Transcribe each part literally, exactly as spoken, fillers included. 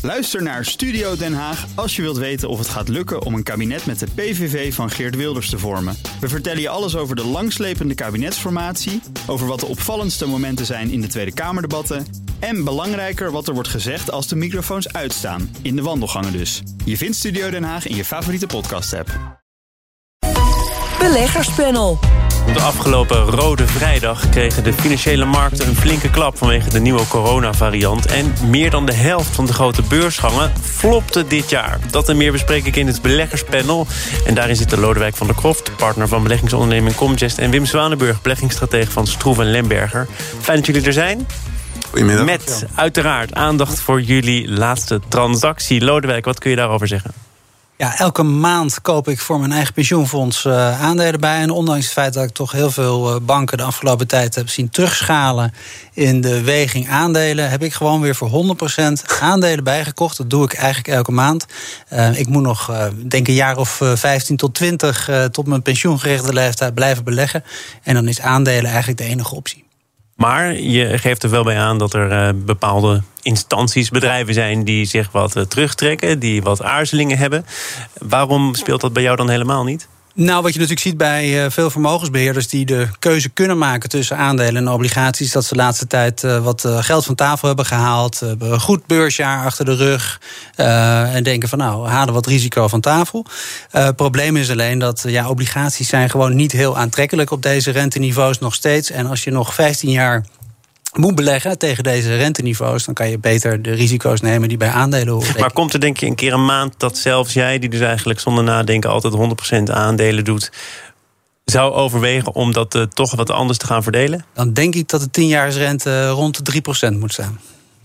Luister naar Studio Den Haag als je wilt weten of het gaat lukken om een kabinet met de P V V van Geert Wilders te vormen. We vertellen je alles over de langslepende kabinetsformatie, over wat de opvallendste momenten zijn in de Tweede Kamerdebatten en belangrijker wat er wordt gezegd als de microfoons uitstaan, in de wandelgangen dus. Je vindt Studio Den Haag in je favoriete podcast-app. Beleggerspanel. De afgelopen Rode Vrijdag kregen de financiële markten een flinke klap vanwege de nieuwe coronavariant. En meer dan de helft van de grote beursgangen flopte dit jaar. Dat en meer bespreek ik in het Beleggerspanel. En daarin zitten Lodewijk van der Kroft, partner van beleggingsonderneming Comgest, en Wim Zwanenburg, beleggingsstratege van Stroeven en Lemberger. Fijn dat jullie er zijn. Goedemiddag. Met uiteraard aandacht voor jullie laatste transactie. Lodewijk, wat kun je daarover zeggen? Ja, elke maand koop ik voor mijn eigen pensioenfonds uh, aandelen bij. En ondanks het feit dat ik toch heel veel uh, banken de afgelopen tijd heb zien terugschalen in de weging aandelen, heb ik gewoon weer voor honderd procent aandelen bijgekocht. Dat doe ik eigenlijk elke maand. Uh, ik moet nog, uh, denk een jaar of uh, vijftien tot twintig uh, tot mijn pensioengerichte leeftijd blijven beleggen. En dan is aandelen eigenlijk de enige optie. Maar je geeft er wel bij aan dat er uh, bepaalde instanties, bedrijven zijn die zich wat uh, terugtrekken, die wat aarzelingen hebben. Waarom speelt dat bij jou dan helemaal niet? Nou, wat je natuurlijk ziet bij uh, veel vermogensbeheerders die de keuze kunnen maken tussen aandelen en obligaties, dat ze de laatste tijd uh, wat uh, geld van tafel hebben gehaald, uh, hebben een goed beursjaar achter de rug uh, en denken van nou, we halen wat risico van tafel. Uh, het probleem is alleen dat uh, ja, obligaties zijn gewoon niet heel aantrekkelijk op deze renteniveaus nog steeds. En als je nog vijftien jaar moet beleggen tegen deze renteniveaus, dan kan je beter de risico's nemen die bij aandelen horen. Maar komt er denk je een keer een maand dat zelfs jij, die dus eigenlijk zonder nadenken altijd honderd procent aandelen doet, zou overwegen om dat uh, toch wat anders te gaan verdelen? Dan denk ik dat de tienjaarsrente rond de drie procent moet staan.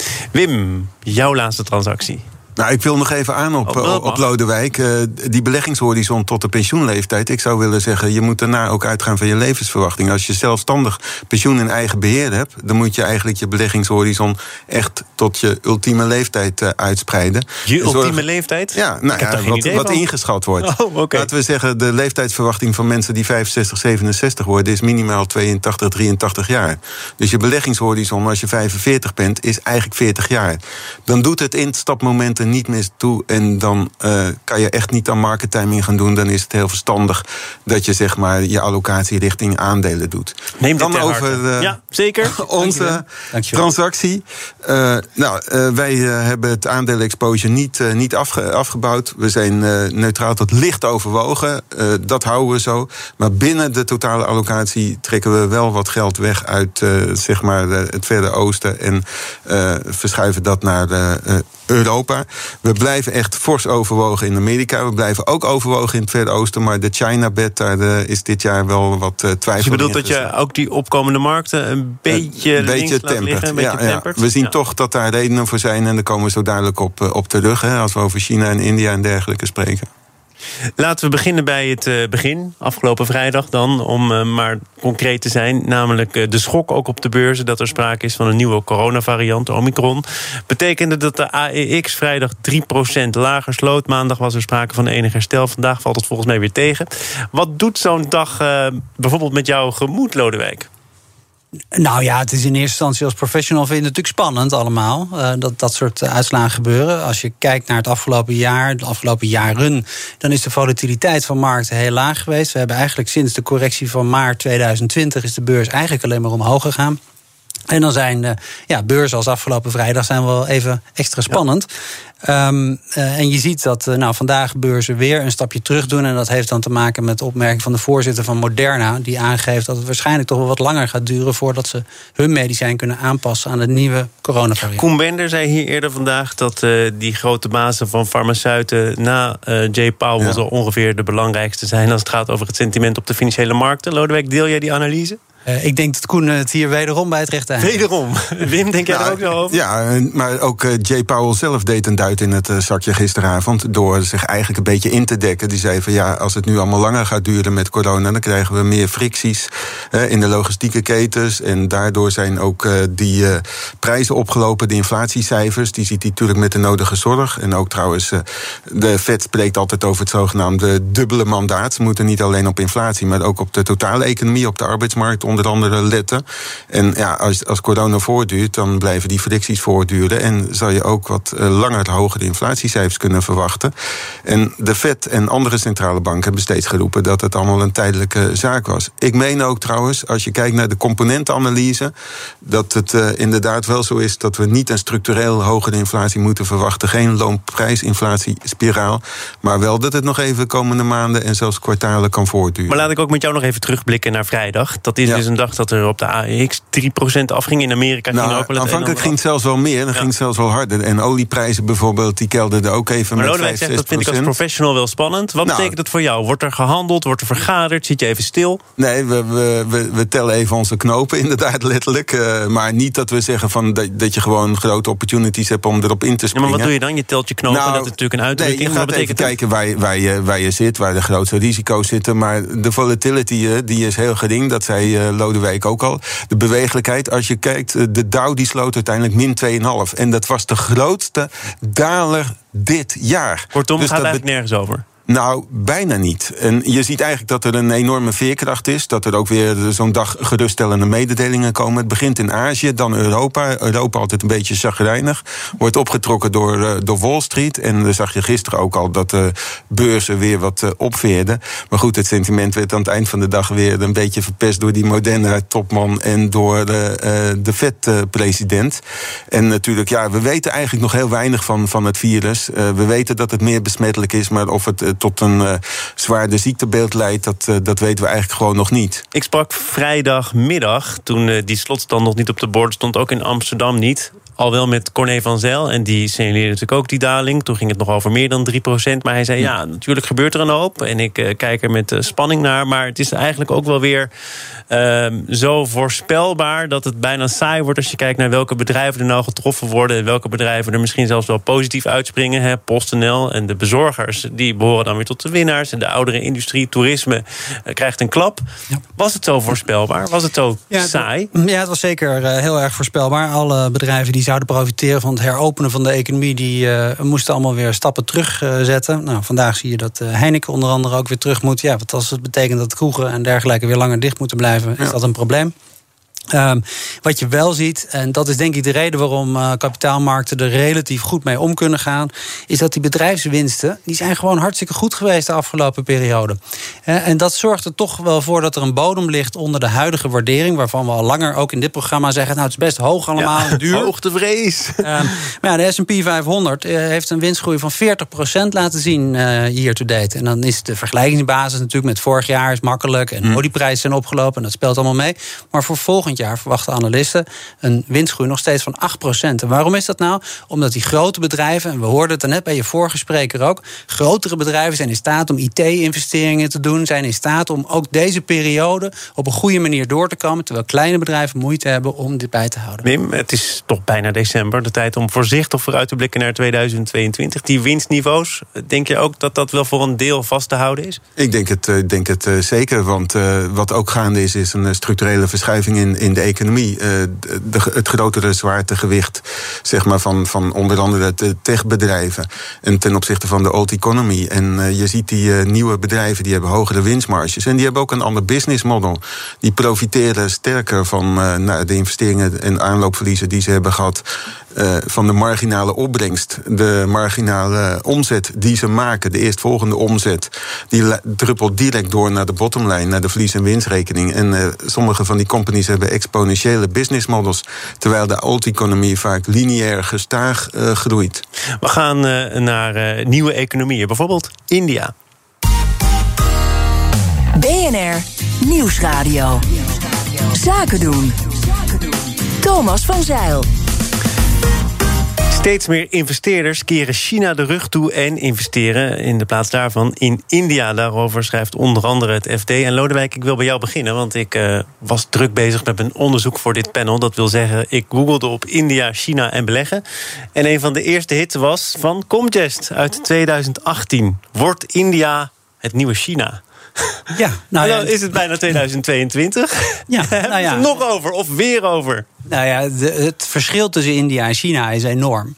Wim, jouw laatste transactie. Nou, ik wil nog even aan op, op, op Lodewijk. Uh, die beleggingshorizon tot de pensioenleeftijd. Ik zou willen zeggen, je moet daarna ook uitgaan van je levensverwachting. Als je zelfstandig pensioen in eigen beheer hebt, dan moet je eigenlijk je beleggingshorizon echt tot je ultieme leeftijd uh, uitspreiden. Je Zorg... ultieme leeftijd? Ja, nou ja, wat, wat ingeschat wordt. Oh, okay. Laten we zeggen, de leeftijdsverwachting van mensen die vijfenzestig, zevenenzestig worden is minimaal tweeëntachtig, drieëntachtig jaar. Dus je beleggingshorizon als je vijfenveertig bent, is eigenlijk veertig jaar. Dan doet het instapmomenten niet meer toe en dan uh, kan je echt niet aan market timing gaan doen. Dan is het heel verstandig dat je zeg maar je allocatie richting aandelen doet. Neem dan dit over uh, ja, zeker. onze Dankjewel. Dankjewel. transactie. Uh, nou, uh, wij uh, hebben het aandelen-exposure niet, uh, niet afge- afgebouwd. We zijn uh, neutraal tot licht overwogen. Uh, dat houden we zo. Maar binnen de totale allocatie trekken we wel wat geld weg uit uh, zeg maar uh, het Verre Oosten en uh, verschuiven dat naar uh, uh, Europa. We blijven echt fors overwogen in Amerika. We blijven ook overwogen in het Verre Oosten. Maar de China-bet, daar uh, is dit jaar wel wat uh, twijfel. Dus je bedoelt dat je ook die opkomende markten een beetje, een beetje tempert. Een beetje ja, tempert. Ja. We zien ja. toch dat daar redenen voor zijn. En daar komen we zo dadelijk op, op terug. Hè, als we over China en India en dergelijke spreken. Laten we beginnen bij het uh, begin, afgelopen vrijdag dan, om uh, maar concreet te zijn. Namelijk uh, de schok ook op de beurzen dat er sprake is van een nieuwe coronavariant, Omicron. Betekende dat de A E X vrijdag drie procent lager sloot. Maandag was er sprake van enig herstel. Vandaag valt het volgens mij weer tegen. Wat doet zo'n dag uh, bijvoorbeeld met jouw gemoed, Lodewijk? Nou ja, het is in eerste instantie als professional vind je het natuurlijk spannend allemaal. Uh, dat dat soort uh, uitslagen gebeuren. Als je kijkt naar het afgelopen jaar, de afgelopen jaren, dan is de volatiliteit van markten heel laag geweest. We hebben eigenlijk sinds de correctie van maart tweeduizend twintig is de beurs eigenlijk alleen maar omhoog gegaan. En dan zijn uh, ja, beurzen als afgelopen vrijdag zijn wel even extra spannend. Ja. Um, uh, en je ziet dat uh, nou, vandaag beurzen weer een stapje terug doen. En dat heeft dan te maken met de opmerking van de voorzitter van Moderna, die aangeeft dat het waarschijnlijk toch wel wat langer gaat duren voordat ze hun medicijn kunnen aanpassen aan de nieuwe coronavariant. Koen Bender zei hier eerder vandaag dat uh, die grote bazen van farmaceuten na uh, Jay Powell ja. zo ongeveer de belangrijkste zijn als het gaat over het sentiment op de financiële markten. Lodewijk, deel jij die analyse? Uh, ik denk dat Koen het hier wederom bij het rechte eind. Wederom? Wim, denk jij nou, er ook zo over? Ja, maar ook uh, Jay Powell zelf deed een duit in het uh, zakje gisteravond door zich eigenlijk een beetje in te dekken. Die zei van ja, als het nu allemaal langer gaat duren met corona, dan krijgen we meer fricties uh, in de logistieke ketens. En daardoor zijn ook uh, die uh, prijzen opgelopen, de inflatiecijfers. Die ziet hij natuurlijk met de nodige zorg. En ook trouwens, uh, de Fed spreekt altijd over het zogenaamde dubbele mandaat. Ze moeten niet alleen op inflatie, maar ook op de totale economie, op de arbeidsmarkt onder andere letten. En ja, als, als corona voortduurt, dan blijven die fricties voortduren. En zal je ook wat uh, langer hogere inflatiecijfers kunnen verwachten. En de Fed en andere centrale banken hebben steeds geroepen dat het allemaal een tijdelijke zaak was. Ik meen ook trouwens, als je kijkt naar de componentenanalyse, dat het uh, inderdaad wel zo is dat we niet een structureel hogere inflatie moeten verwachten. Geen loonprijsinflatiespiraal. Maar wel dat het nog even de komende maanden en zelfs kwartalen kan voortduren. Maar laat ik ook met jou nog even terugblikken naar vrijdag. Dat is ja. dus een dag dat er op de A E X drie procent afging. In Amerika nou, ging ook wel het aanvankelijk ging het zelfs wel meer. Dan ja. ging het zelfs wel harder. En olieprijzen bijvoorbeeld, die kelderden ook even maar met vijf, zes procent. Dat vind ik als professional wel spannend. Wat nou, betekent het voor jou? Wordt er gehandeld? Wordt er vergaderd? Zit je even stil? Nee, we, we, we, we tellen even onze knopen, inderdaad, letterlijk. Uh, maar niet dat we zeggen van dat, dat je gewoon grote opportunities hebt om erop in te springen. Ja, maar wat doe je dan? Je telt je knopen, nou, dat is natuurlijk een uitdrukking. Nee, je gaat wat even kijken waar je, waar, je, waar je zit, waar de grootste risico's zitten. Maar de volatility die is heel gering. Dat zei uh, Lodewijk ook al. De bewegelijkheid, als je kijkt, de Dow die sloot uiteindelijk min twee komma vijf. En dat was de grootste daler dit jaar. Kortom, dus gaat dat eigenlijk nergens over. Nou, bijna niet. En je ziet eigenlijk dat er een enorme veerkracht is. Dat er ook weer zo'n dag geruststellende mededelingen komen. Het begint in Azië, dan Europa. Europa altijd een beetje chagrijnig. Wordt opgetrokken door, uh, door Wall Street. En dan zag je gisteren ook al dat de beurzen weer wat uh, opveerden. Maar goed, het sentiment werd aan het eind van de dag weer een beetje verpest door die Moderna-topman en door uh, de Fed-president. En natuurlijk, ja, we weten eigenlijk nog heel weinig van, van het virus. Uh, we weten dat het meer besmettelijk is, maar of het uh, tot een uh, zwaarder ziektebeeld leidt, dat, uh, dat weten we eigenlijk gewoon nog niet. Ik sprak vrijdagmiddag, toen uh, die slotstand nog niet op de bord stond, ook in Amsterdam niet. Al wel met Corné van Zijl. En die signaleerde natuurlijk ook die daling. Toen ging het nog over meer dan drie procent. Maar hij zei, ja, natuurlijk gebeurt er een hoop. En ik uh, kijk er met uh, spanning naar. Maar het is eigenlijk ook wel weer uh, zo voorspelbaar dat het bijna saai wordt als je kijkt naar welke bedrijven er nou getroffen worden. En welke bedrijven er misschien zelfs wel positief uitspringen. Hè. PostNL en de bezorgers, die behoren dan weer tot de winnaars. En de oudere industrie, toerisme, uh, krijgt een klap. Ja. Was het zo voorspelbaar? Was het zo ja, saai? Ja, het was zeker uh, heel erg voorspelbaar. Alle bedrijven die zouden profiteren van het heropenen van de economie, die uh, moesten allemaal weer stappen terugzetten. Uh, nou, vandaag zie je dat uh, Heineken onder andere ook weer terug moet. Ja, wat als het betekent dat kroegen en dergelijke weer langer dicht moeten blijven, is ja. dat een probleem. Um, wat je wel ziet, en dat is denk ik de reden waarom uh, kapitaalmarkten er relatief goed mee om kunnen gaan, is dat die bedrijfswinsten, die zijn gewoon hartstikke goed geweest de afgelopen periode. Uh, en dat zorgt er toch wel voor dat er een bodem ligt onder de huidige waardering, waarvan we al langer ook in dit programma zeggen, nou het is best hoog allemaal, ja, duur. Hoogtevrees. Uh, maar ja, de S en P vijfhonderd uh, heeft een winstgroei van veertig procent laten zien uh, year to date. En dan is de vergelijkingsbasis natuurlijk met vorig jaar is makkelijk en hmm. olieprijzen zijn opgelopen en dat speelt allemaal mee. Maar voor volgend jaar verwachten analisten een winstgroei nog steeds van acht procent. En waarom is dat nou? Omdat die grote bedrijven, en we hoorden het net bij je vorige spreker ook, grotere bedrijven zijn in staat om I T-investeringen te doen, zijn in staat om ook deze periode op een goede manier door te komen, terwijl kleine bedrijven moeite hebben om dit bij te houden. Wim, het is toch bijna december, de tijd om voorzichtig vooruit te blikken naar tweeduizend tweeëntwintig. Die winstniveaus, denk je ook dat dat wel voor een deel vast te houden is? Ik denk het, denk het uh, zeker, want uh, wat ook gaande is, is een structurele verschuiving in, in de economie. Uh, de, de, het grotere zwaartegewicht, zeg maar, van, van onder andere de techbedrijven en ten opzichte van de old economy. En uh, je ziet die uh, nieuwe bedrijven, die hebben hogere winstmarges en die hebben ook een ander business model. Die profiteren sterker van uh, nou, de investeringen en aanloopverliezen die ze hebben gehad, uh, van de marginale opbrengst, de marginale omzet die ze maken, de eerstvolgende omzet, die druppelt direct door naar de bottomline, naar de verlies- en winstrekening. En uh, sommige van die companies hebben exponentiële business models, terwijl de old economie vaak lineair gestaag uh, groeit. We gaan uh, naar uh, nieuwe economieën, bijvoorbeeld India. B N R Nieuwsradio. Zaken doen. Thomas van Zijl. Steeds meer investeerders keren China de rug toe en investeren in de plaats daarvan in India. Daarover schrijft onder andere het F D. En Lodewijk, ik wil bij jou beginnen, want ik uh, was druk bezig met mijn onderzoek voor dit panel. Dat wil zeggen, ik googelde op India, China en beleggen. En een van de eerste hits was van Comgest uit tweeduizend achttien. Wordt India het nieuwe China? Ja, nou ja, dan is het bijna tweeduizend tweeëntwintig. Ja, nou ja. Nog over of weer over? Nou ja, de, het verschil tussen India en China is enorm.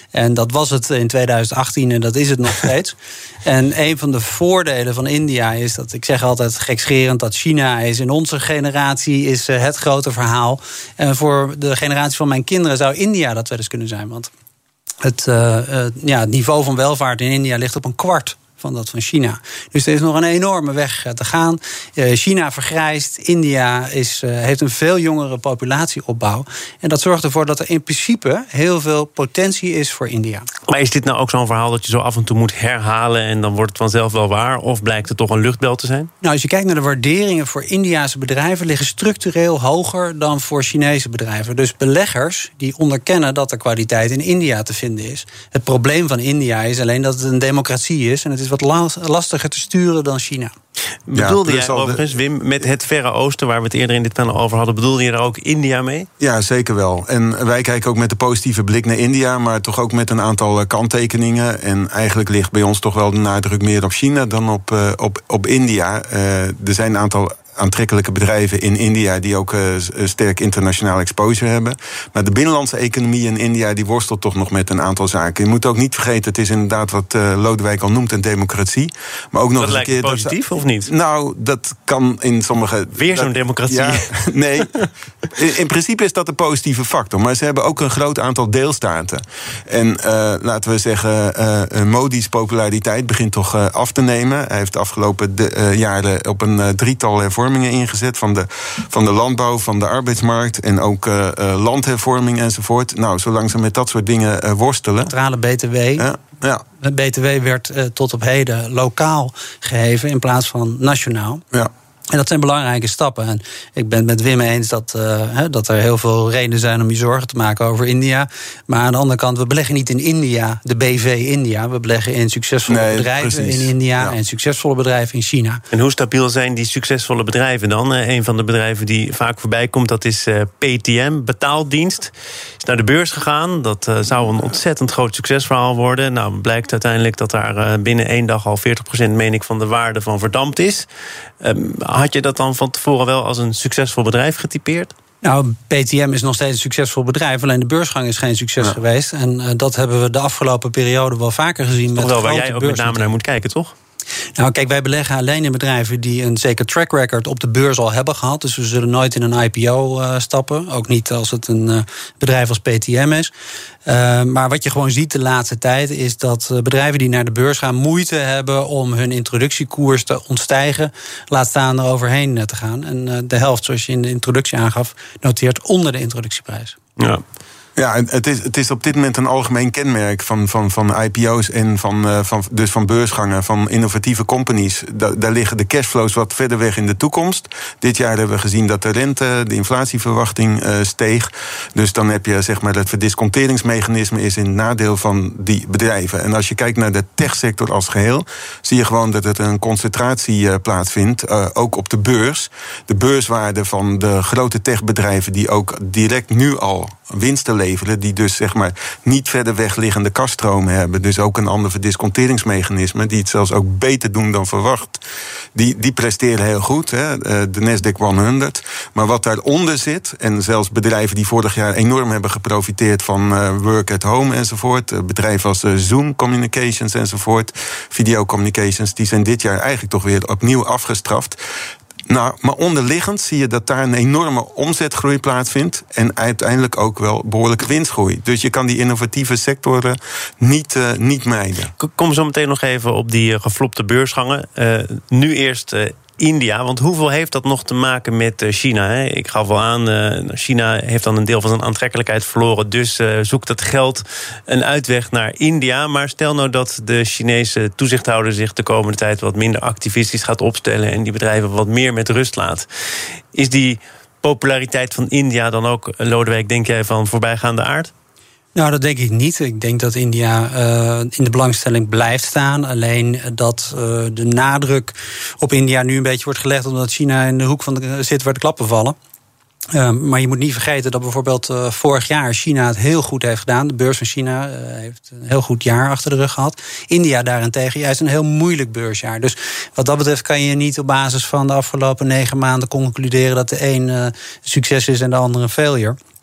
En dat was het in tweeduizend achttien en dat is het nog steeds. En een van de voordelen van India is dat, ik zeg altijd gekscherend, dat China is in onze generatie is het grote verhaal. En voor de generatie van mijn kinderen zou India dat wel eens kunnen zijn. Want het, uh, uh, ja, het niveau van welvaart in India ligt op een kwart van dat van China. Dus er is nog een enorme weg te gaan. Uh, China vergrijst, India is, uh, heeft een veel jongere populatieopbouw. En dat zorgt ervoor dat er in principe heel veel potentie is voor India. Maar is dit nou ook zo'n verhaal dat je zo af en toe moet herhalen en dan wordt het vanzelf wel waar? Of blijkt het toch een luchtbel te zijn? Nou, als je kijkt naar de waarderingen voor Indiase bedrijven liggen structureel hoger dan voor Chinese bedrijven. Dus beleggers die onderkennen dat er kwaliteit in India te vinden is. Het probleem van India is alleen dat het een democratie is en het is wat lastiger te sturen dan China. Bedoelde ja, jij overigens, Wim, met het Verre Oosten, waar we het eerder in dit panel over hadden, bedoelde je daar ook India mee? Ja, zeker wel. En wij kijken ook met de positieve blik naar India, maar toch ook met een aantal kanttekeningen. En eigenlijk ligt bij ons toch wel de nadruk meer op China dan op, uh, op, op India. Uh, er zijn een aantal aantrekkelijke bedrijven in India die ook uh, sterk internationaal exposure hebben. Maar de binnenlandse economie in India die worstelt toch nog met een aantal zaken. Je moet ook niet vergeten, het is inderdaad wat uh, Lodewijk al noemt een democratie. Maar ook nog dat eens een keer positief dat, of niet? Nou, dat kan in sommige. Weer zo'n dat, democratie. Ja, nee. In, in principe is dat een positieve factor. Maar ze hebben ook een groot aantal deelstaten. En uh, laten we zeggen, uh, Modi's populariteit begint toch uh, af te nemen. Hij heeft de afgelopen de, uh, jaren op een uh, drietal hervormingen ingezet. Van de, van de landbouw, van de arbeidsmarkt en ook uh, uh, landhervorming enzovoort. Nou, zolang ze met dat soort dingen uh, worstelen. Centrale B T W. Ja, ja. De B T W werd uh, tot op heden lokaal geheven in plaats van nationaal. Ja. En dat zijn belangrijke stappen. En ik ben het met Wim eens dat, uh, he, dat er heel veel redenen zijn om je zorgen te maken over India. Maar aan de andere kant, we beleggen niet in India, de B V India. We beleggen in succesvolle nee, bedrijven precies. in India ja. en succesvolle bedrijven in China. En hoe stabiel zijn die succesvolle bedrijven dan? Uh, een van de bedrijven die vaak voorbij komt, dat is uh, P T M, betaaldienst. Is naar de beurs gegaan. Dat uh, zou een ontzettend groot succesverhaal worden. Nou, blijkt uiteindelijk dat daar uh, binnen één dag al veertig procent, meen ik, van de waarde van verdampt is. Um, Had je dat dan van tevoren wel als een succesvol bedrijf getypeerd? Nou, P T M is nog steeds een succesvol bedrijf. Alleen de beursgang is geen succes ja. geweest. En uh, dat hebben we de afgelopen periode wel vaker gezien. Toch met wel waar jij ook met name naar moet kijken, toch? Nou, kijk, wij beleggen alleen in bedrijven die een zeker track record op de beurs al hebben gehad. Dus we zullen nooit in een I P O uh, stappen. Ook niet als het een uh, bedrijf als P T M is. Uh, maar wat je gewoon ziet de laatste tijd is dat uh, bedrijven die naar de beurs gaan moeite hebben om hun introductiekoers te ontstijgen. Laat staan er overheen uh, te gaan. En uh, de helft, zoals je in de introductie aangaf, noteert onder de introductieprijs. Ja. Ja, het is, het is op dit moment een algemeen kenmerk van, van, van I P O's en van, uh, van, dus van beursgangen, van innovatieve companies. Da, daar liggen de cashflows wat verder weg in de toekomst. Dit jaar hebben we gezien dat de rente, de inflatieverwachting uh, steeg. Dus dan heb je zeg maar dat verdisconteringsmechanisme is in het nadeel van die bedrijven. En als je kijkt naar de techsector als geheel, zie je gewoon dat er een concentratie uh, plaatsvindt, uh, ook op de beurs. De beurswaarde van de grote techbedrijven die ook direct nu al winsten leveren, die dus zeg maar niet verder weg liggende kaststromen hebben, dus ook een ander verdisconteringsmechanisme, die het zelfs ook beter doen dan verwacht. Die, die presteren heel goed, hè, de Nasdaq honderd. Maar wat daaronder zit, en zelfs bedrijven die vorig jaar enorm hebben geprofiteerd van uh, work at home enzovoort, bedrijven als uh, Zoom Communications enzovoort, Video Communications, die zijn dit jaar eigenlijk toch weer opnieuw afgestraft. Nou, maar onderliggend zie je dat daar een enorme omzetgroei plaatsvindt en uiteindelijk ook wel behoorlijke winstgroei. Dus je kan die innovatieve sectoren niet, uh, niet mijden. Kom zo meteen nog even op die uh, geflopte beursgangen. Uh, nu eerst uh, India, want hoeveel heeft dat nog te maken met China? Hè? Ik gaf wel aan, uh, China heeft dan een deel van zijn aantrekkelijkheid verloren, dus uh, zoekt dat geld een uitweg naar India. Maar stel nou dat de Chinese toezichthouder zich de komende tijd wat minder activistisch gaat opstellen en die bedrijven wat meer met rust laat. Is die populariteit van India dan ook, Lodewijk, denk jij, van voorbijgaande aard? Nou, dat denk ik niet. Ik denk dat India uh, in de belangstelling blijft staan. Alleen dat uh, de nadruk op India nu een beetje wordt gelegd omdat China in de hoek van de zit waar de klappen vallen. Uh, maar je moet niet vergeten dat bijvoorbeeld uh, vorig jaar China het heel goed heeft gedaan. De beurs van China uh, heeft een heel goed jaar achter de rug gehad. India daarentegen juist een heel moeilijk beursjaar. Dus wat dat betreft kan je niet op basis van de afgelopen negen maanden concluderen dat de een uh, succes is en de andere een failure.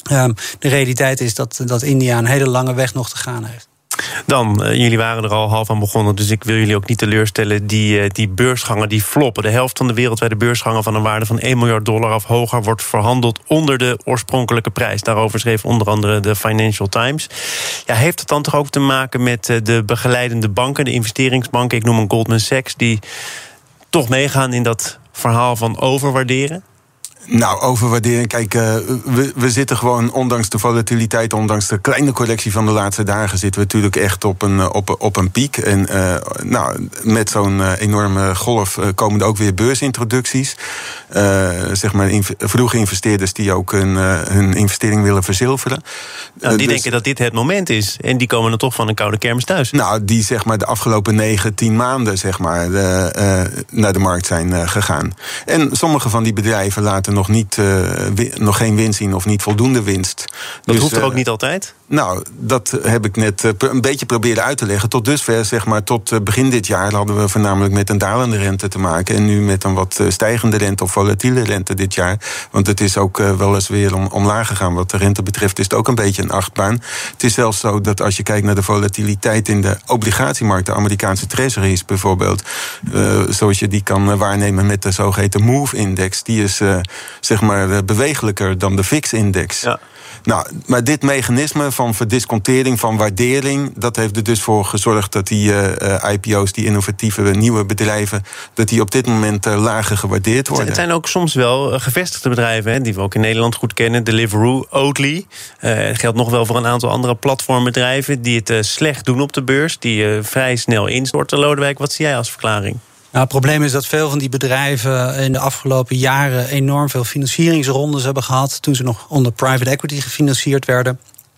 Um, de realiteit is dat, dat India een hele lange weg nog te gaan heeft. Dan, uh, jullie waren er al half aan begonnen, dus ik wil jullie ook niet teleurstellen. Die, uh, die beursgangen die floppen. De helft van de wereldwijde beursgangen van een waarde van één miljard dollar of hoger wordt verhandeld onder de oorspronkelijke prijs. Daarover schreef onder andere de Financial Times. Ja, heeft het dan toch ook te maken met uh, de begeleidende banken, de investeringsbanken, ik noem een Goldman Sachs, die toch meegaan in dat verhaal van overwaarderen? Nou, overwaardering. Kijk, uh, we, we zitten gewoon, ondanks de volatiliteit, ondanks de kleine correctie van de laatste dagen, zitten we natuurlijk echt op een, op, op een piek. En uh, nou, met zo'n uh, enorme golf uh, komen er ook weer beursintroducties. Uh, zeg maar inv- vroege investeerders die ook hun, uh, hun investering willen verzilveren. Nou, die uh, dus, denken dat dit het moment is. En die komen dan toch van een koude kermis thuis. Nou, die zeg maar de afgelopen negen, tien maanden zeg maar, uh, uh, naar de markt zijn uh, gegaan. En sommige van die bedrijven laten nog, niet, uh, wi- nog geen winst zien of niet voldoende winst. Dat dus, hoeft er uh, ook niet altijd? Nou, dat heb ik net uh, een beetje proberen uit te leggen. Tot dusver, zeg maar, tot uh, begin dit jaar hadden we voornamelijk met een dalende rente te maken. En nu met een wat uh, stijgende rente of volatiele rente dit jaar. Want het is ook uh, wel eens weer om, omlaag gegaan. Wat de rente betreft is het ook een beetje een achtbaan. Het is zelfs zo dat als je kijkt naar de volatiliteit in de obligatiemarkt, de Amerikaanse treasuries bijvoorbeeld, uh, zoals je die kan uh, waarnemen met de zogeheten MOVE-index, die is uh, zeg maar uh, bewegelijker dan de V I X-index. Ja. Nou, maar dit mechanisme van verdiscontering, van waardering, dat heeft er dus voor gezorgd dat die uh, I P O's, die innovatieve nieuwe bedrijven, dat die op dit moment uh, lager gewaardeerd worden. Het zijn ook soms wel gevestigde bedrijven, hè, die we ook in Nederland goed kennen. Deliveroo, Oatly. Uh, het geldt nog wel voor een aantal andere platformbedrijven die het uh, slecht doen op de beurs, die uh, vrij snel instorten. Lodewijk, wat zie jij als verklaring? Nou, het probleem is dat veel van die bedrijven in de afgelopen jaren enorm veel financieringsrondes hebben gehad, toen ze nog onder private equity gefinancierd werden.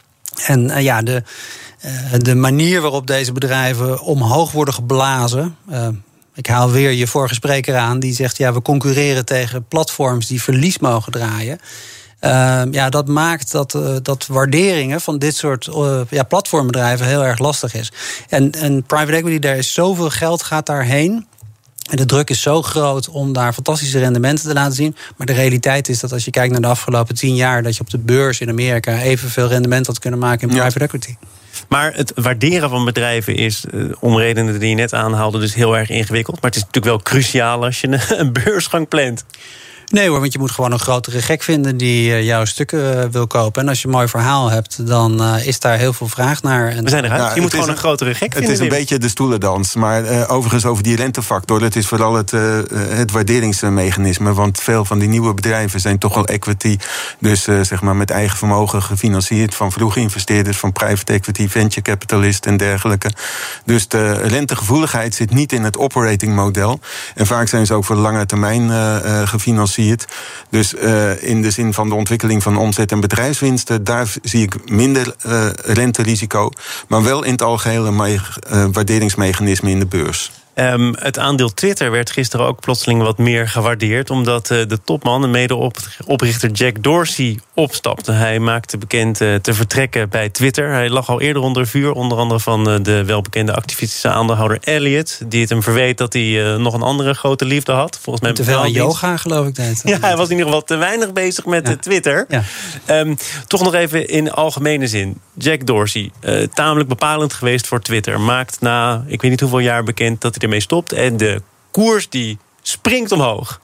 En uh, ja, de, uh, de manier waarop deze bedrijven omhoog worden geblazen. Uh, ik haal weer je vorige spreker aan, die zegt, ja, we concurreren tegen platforms die verlies mogen draaien. Uh, ja, dat maakt dat, uh, dat waarderingen van dit soort uh, ja, platformbedrijven heel erg lastig is. En, en private equity, daar is zoveel geld gaat daarheen. En de druk is zo groot om daar fantastische rendementen te laten zien. Maar de realiteit is dat als je kijkt naar de afgelopen tien jaar, dat je op de beurs in Amerika evenveel rendement had kunnen maken in private ja. equity. Maar het waarderen van bedrijven is, om redenen die je net aanhaalde, dus heel erg ingewikkeld. Maar het is natuurlijk wel cruciaal als je een beursgang plant. Nee hoor, want je moet gewoon een grotere gek vinden die jouw stukken uh, wil kopen. En als je een mooi verhaal hebt, dan uh, is daar heel veel vraag naar. En we zijn eruit. Nou, je moet gewoon een, een grotere gek het vinden. Het is een Wim. beetje de stoelendans. Maar uh, overigens over die rentefactor, dat is vooral het, uh, het waarderingsmechanisme. Want veel van die nieuwe bedrijven zijn toch wel equity. Dus uh, zeg maar met eigen vermogen gefinancierd van vroege investeerders, van private equity, venture capitalist en dergelijke. Dus de rentegevoeligheid zit niet in het operating model. En vaak zijn ze ook voor lange termijn uh, uh, gefinancierd. Dus uh, in de zin van de ontwikkeling van omzet en bedrijfswinsten, daar zie ik minder uh, renterisico, maar wel in het algehele me- uh, waarderingsmechanisme in de beurs. Um, het aandeel Twitter werd gisteren ook plotseling wat meer gewaardeerd, omdat uh, de topman, de medeoprichter Jack Dorsey, opstapte. Hij maakte bekend uh, te vertrekken bij Twitter. Hij lag al eerder onder vuur, onder andere van uh, de welbekende activistische aandeelhouder Elliot, die het hem verweet dat hij uh, nog een andere grote liefde had. Volgens mij te veel aan yoga, geloof ik. Deed. Ja, hij was in ieder geval te weinig bezig met ja. Twitter. Ja. Um, toch nog even in algemene zin. Jack Dorsey, uh, tamelijk bepalend geweest voor Twitter, maakt na, ik weet niet hoeveel jaar bekend dat hij ermee stopt. En de koers die springt omhoog.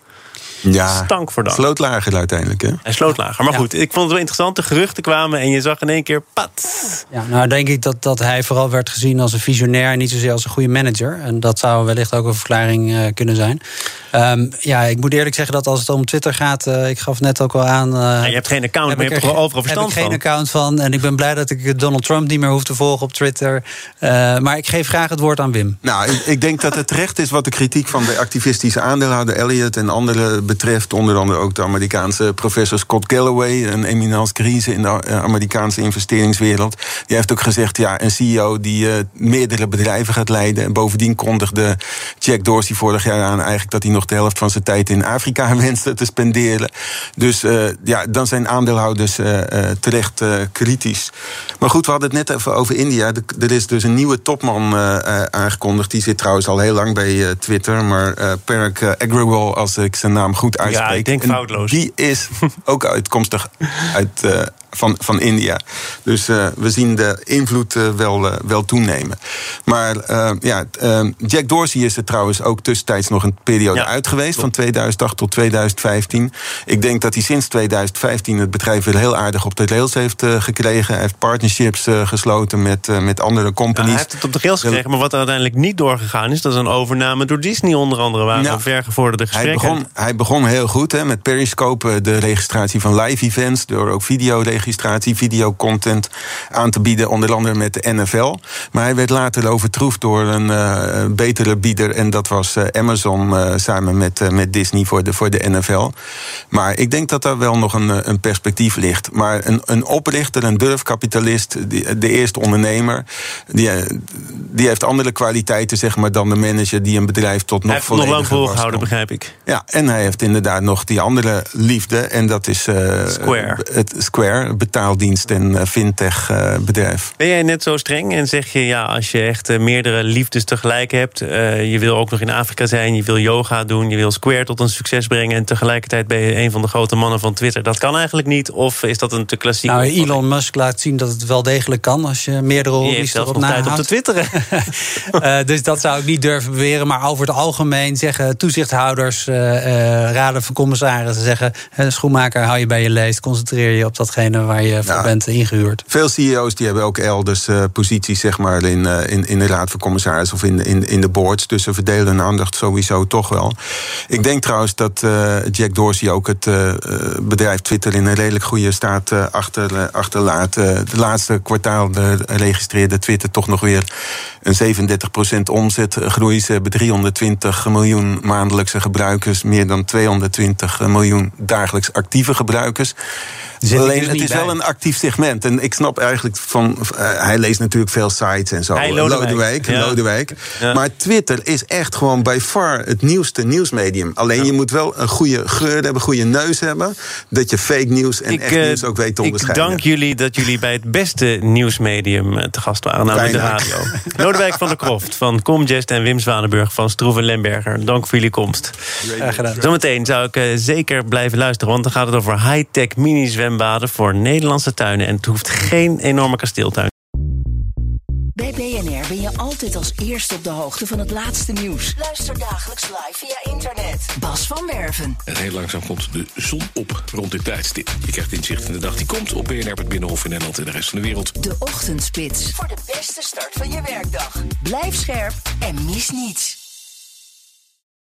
Ja, stank voor dank. Sloot lager uiteindelijk, hè? Hij sloot lager. Maar ja. goed, ik vond het wel interessant. De geruchten kwamen en je zag in één keer pat. Ja, nou denk ik dat, dat hij vooral werd gezien als een visionair en niet zozeer als een goede manager. En dat zou wellicht ook een verklaring uh, kunnen zijn. Um, ja, ik moet eerlijk zeggen dat als het om Twitter gaat, uh, ik gaf net ook al aan. Uh, ja, je hebt geen account, maar je hebt er wel overal verstand van. Ik heb geen account van en ik ben blij dat ik Donald Trump niet meer hoef te volgen op Twitter. Uh, maar ik geef graag het woord aan Wim. Nou, ik, ik denk dat het terecht is wat de kritiek van de activistische aandeelhouder Elliot en anderen betreft. Onder andere ook de Amerikaanse professor Scott Galloway, een eminence crisis in de Amerikaanse investeringswereld. Die heeft ook gezegd, ja, een C E O die uh, meerdere bedrijven gaat leiden. En bovendien kondigde Jack Dorsey vorig jaar aan eigenlijk dat hij nog de helft van zijn tijd in Afrika wenste te spenderen. Dus uh, ja, dan zijn aandeelhouders uh, uh, terecht uh, kritisch. Maar goed, we hadden het net even over India. De, er is dus een nieuwe topman uh, uh, aangekondigd. Die zit trouwens al heel lang bij uh, Twitter. Maar uh, Parag uh, Agrawal, als ik zijn naam goed uitspreek. Ja, ik denk foutloos. Die is ook uitkomstig uit uh, van, van India. Dus uh, we zien de invloed uh, wel, uh, wel toenemen. Maar uh, ja, uh, Jack Dorsey is er trouwens ook tussentijds nog een periode ja. uit geweest, van tweeduizend acht tot tweeduizend vijftien. Ik denk dat hij sinds tweeduizend vijftien het bedrijf weer heel aardig op de rails heeft uh, gekregen. Hij heeft partnerships uh, gesloten met, uh, met andere companies. Ja, hij heeft het op de rails gekregen, maar wat er uiteindelijk niet doorgegaan is, dat is een overname door Disney onder andere, waar ja. vergevorderde gesprekken. Hij begon, hij begon heel goed hè, met Periscope, de registratie van live events, door ook videoregistratie, videocontent aan te bieden, onder andere met de N F L. Maar hij werd later overtroefd door een uh, betere bieder, en dat was uh, Amazon uh, samen met, uh, met Disney voor de, voor de N F L. Maar ik denk dat daar wel nog een, een perspectief ligt. Maar een, een oprichter, een durfkapitalist, die, de eerste ondernemer, die, die heeft andere kwaliteiten, zeg maar, dan de manager die een bedrijf tot nog volledig nog lang volgehouden, begrijp ik. Ja, en hij heeft inderdaad nog die andere liefde, en dat is uh, Square. Het Square, betaaldienst en uh, fintech uh, bedrijf. Ben jij net zo streng en zeg je, ja, als je echt uh, meerdere liefdes tegelijk hebt, uh, je wil ook nog in Afrika zijn, je wil yoga doen, je wil Square tot een succes brengen en tegelijkertijd ben je een van de grote mannen van Twitter. Dat kan eigenlijk niet, of is dat een te klassiek? Nou, Elon Musk laat zien dat het wel degelijk kan als je meerdere hobby's erop nahoudt. Je heeft zelfs nog tijd op te twitteren. uh, dus dat zou ik niet durven beweren, maar over het algemeen zeggen toezichthouders, uh, uh, raden van commissarissen zeggen, uh, schoenmaker, hou je bij je leest, concentreer je op datgene waar je voor ja, bent ingehuurd. Veel C E O's die hebben ook elders uh, posities, zeg maar, in, uh, in, in de raad van commissarissen of in, in, in de boards. Dus ze verdelen hun aandacht sowieso toch wel. Ik denk trouwens dat uh, Jack Dorsey ook het uh, bedrijf Twitter in een redelijk goede staat uh, achter, uh, achterlaat. Uh, de laatste kwartaal uh, registreerde Twitter toch nog weer een zevenendertig procent omzetgroei. Ze hebben driehonderdtwintig miljoen maandelijkse gebruikers, meer dan tweehonderdtwintig miljoen dagelijks actieve gebruikers. Alleen, dus het is bij. wel een actief segment. En ik snap eigenlijk van, uh, hij leest natuurlijk veel sites en zo. Hey, Lodewijk. Lodewijk, ja. Lodewijk. Ja. Maar Twitter is echt gewoon by far het nieuwste nieuwsmedium. Alleen ja. je moet wel een goede geur hebben, een goede neus hebben, dat je fake nieuws en ik, echt nieuws ook weet te onderscheiden. Ik dank jullie dat jullie bij het beste nieuwsmedium te gast waren, namelijk de radio. Lodewijk van der Kroft van Comgest en Wim Zwanenburg van Stroeven Lemberger. Dank voor jullie komst. Graag gedaan. Zometeen zou ik uh, zeker blijven luisteren, want dan gaat het over high-tech mini-zwembaden voor Nederlandse tuinen. En het hoeft geen enorme kasteeltuin. Bij B N R ben je altijd als eerste op de hoogte van het laatste nieuws. Luister dagelijks live via internet. Bas van Werven. En heel langzaam komt de zon op rond dit tijdstip. Je krijgt inzicht in de dag die komt op B N R, het Binnenhof in Nederland en de rest van de wereld. De Ochtendspits. Voor de beste start van je werkdag. Blijf scherp en mis niets.